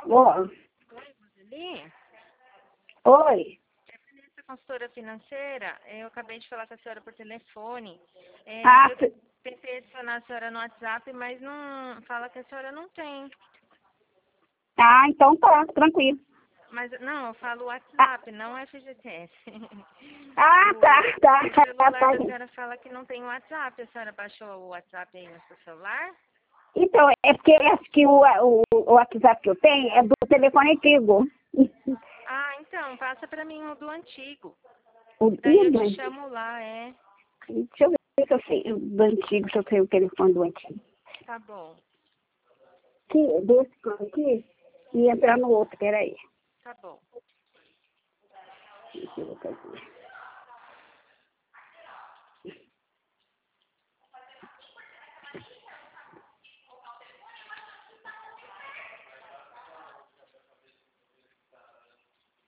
Ó, Roseli, oi. essa consultora financeira, eu acabei de falar com a senhora por telefone. Ah, Eu tentei adicionar a senhora no WhatsApp, mas não fala que a senhora não tem. então tá, tranquilo. Mas não, eu falo Ah, WhatsApp, não FGTS. tá, O celular tá, da gente. senhora fala que não tem WhatsApp. A senhora baixou o WhatsApp aí no seu celular? Então, é porque acho que o WhatsApp que eu tenho é do telefone antigo. Ah, então, passa pra mim o do antigo. O, Daí e eu do te antigo? chamo lá, é. Deixa eu ver se eu sei, do antigo, se eu sei o telefone do antigo. Tá bom, Que, desse aqui e entrar no outro, peraí. tá bom. Deixa eu ver.